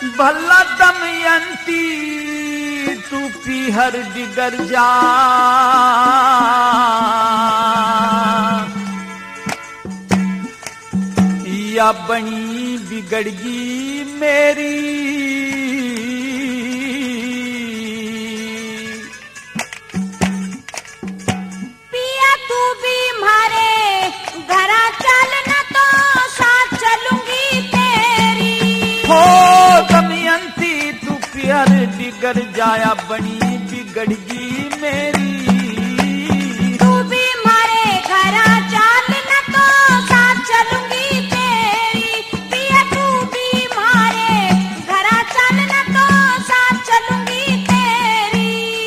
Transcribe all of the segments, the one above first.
भला दमयंती तू पीहर डिगर जा, या बनी बिगड़गी मेरी। पिया तू भी मारे घरा चल न तो साथ चलूंगी तेरी। हो दमयंती तू पीहर डिगर जाया बनी बिगड़गी मेरी। तू भी मारे घरा चल न तो साथ चलूंगी तेरी। पिया तू भी मारे घरा चल न तो साथ चलूंगी तेरी।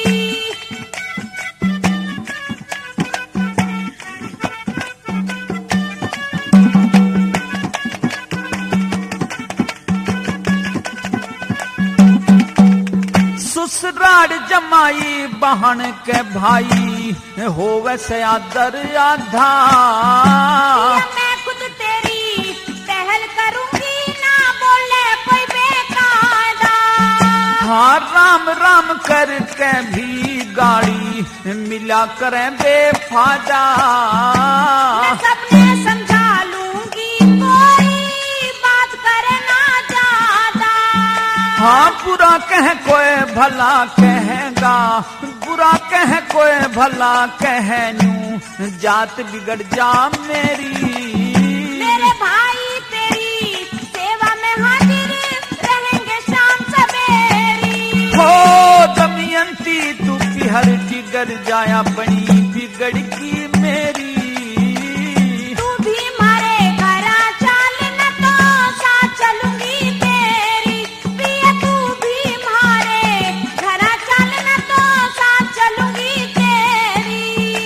ससुराल जमाई बहन के भाई होवे से आदर आधा। पिया मैं खुद तेरी पहल करूंगी ना बोले कोई बेकायदा। हाँ राम राम करके भी गाड़ी मिला करें बेफायदा। मैं सबने समझा लूंगी कोई बात करे ना ज्यादा। हाँ बुरा कह कोई भला कहेगा, बुरा कह कोई भला कहनू जात बिगड़ जा मेरी। मेरे भाई तेरी सेवा में हाजिर रहेंगे शाम सवेरी। हो दमयंती तू पीहर डिगर जाया बनी बिगड़गी मेरी। तू भी मारे घरा चल न तो साथ चलूंगी तेरी। पिया तू भी मारे घरा चल न तो साथ चलूंगी तेरी।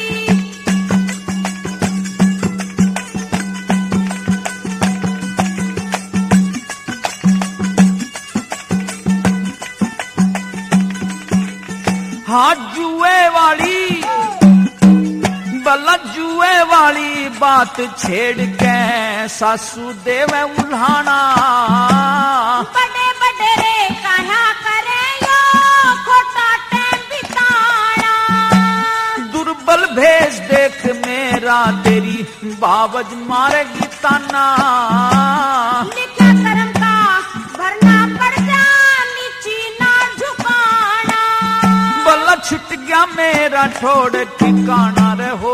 हाँ जुए वाली भला जुए वाली बात छेड़ के सासू देवे उल्हाना। बड़े बड़े रे कहा करे यो खोटा टाइम बिताना। दुर्बल भेज देख मेरा तेरी बावज मारेगी ताना। लिखा कर्म का भरना पड़ जा नीची ना झुकाना। बल्ला छुट गया मेरा ठोड़ ठिकाना रे हो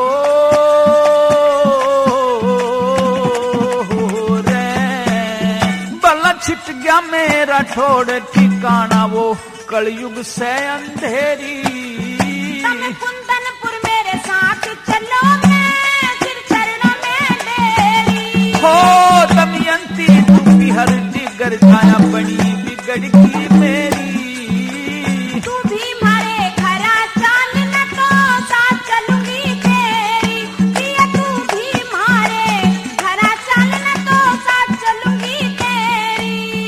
रे। बल्ला छुट गया मेरा ठोड़ ठिकाना वो कलयुग से अंधेरी। तुम कुंदनपुर मेरे साथ चलो मैं फिर चरणों में डेरी। हो दमयंती तू पीहर डिगर जाया बनी बिगड़गी मेरी। तू भी मारे घरा चल न तो साथ चलूंगी तेरी। पिया तू भी मारे घरा चल न तो साथ चलूंगी तेरी।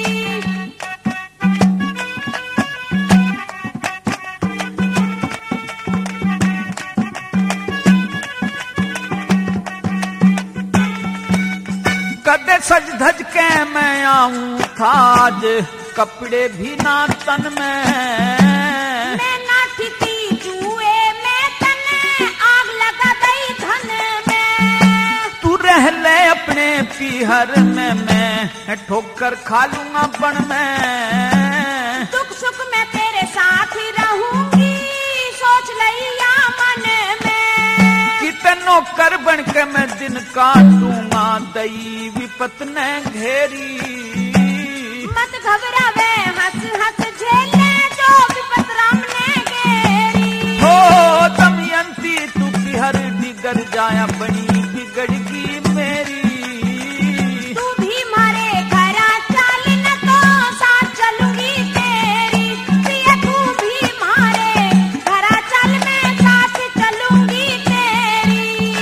कदे सज धज के मैं आऊं था आज कपड़े भी ना तन में। मैं नाठी थी जुए में तने आग लगा गई धन में। तू रह ले अपने पीहर में मैं ठोकर खा लूंगा बन में। दुख सुख में तेरे साथ ही रहूंगी सोच लिया मन में। कितनों कर बन के मैं दिन काटूंगा दई विपत ने घेरी। मत घबरावे हंस हंस झेले जो विपत राम ने घेरी। हो दमयंती तू पीहर डिगर जाया बनी बिगड़गी मेरी। तू भी मारे घरा चल न तो साथ चलूंगी तेरी। पिया तू भी मारे घरा चल मैं साथ चलूंगी तेरी।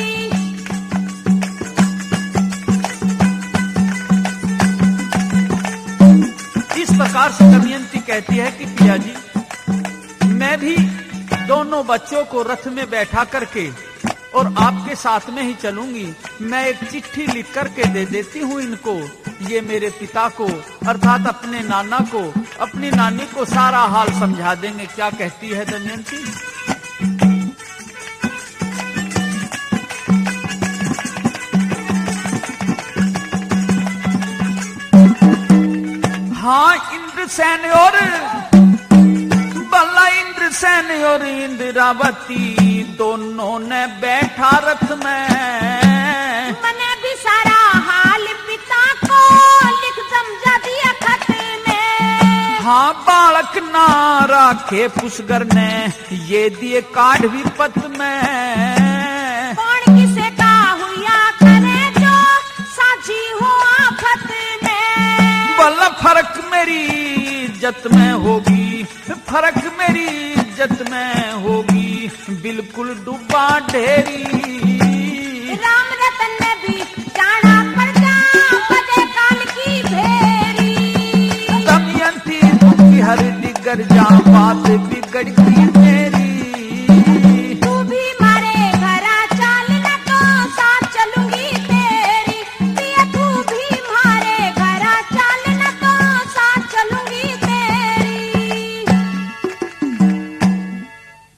इस प्रकार से दमयंती कहती है कि पिया जी मैं भी दोनों बच्चों को रथ में बैठा करके और आपके साथ में ही चलूंगी। मैं एक चिट्ठी लिख करके दे देती हूँ इनको, ये मेरे पिता को अर्थात अपने नाना को, अपनी नानी को सारा हाल समझा देंगे। क्या कहती है दमयंती? हाँ, इंद्रसेन और भला इंद्रसेन और इंद्रावती दोनों ने बैठा रथ में। मैंने भी सारा हाल पिता को लिख समझा दिया खत में। हाँ, बालक ना राखे पुष्कर ने ये दिए काढ़ विपत में। कौन किसे का हुआ करे जो साझी हो आफत में। भला फर्क मेरी इज्जत में होगी, फर्क मेरी इज्जत में होगी, बिल्कुल डूबा ढेरी। राम रतन ने भी जाना प्रजा बदे काल की भेरी। दमयंती दुखी हर दिगर जाम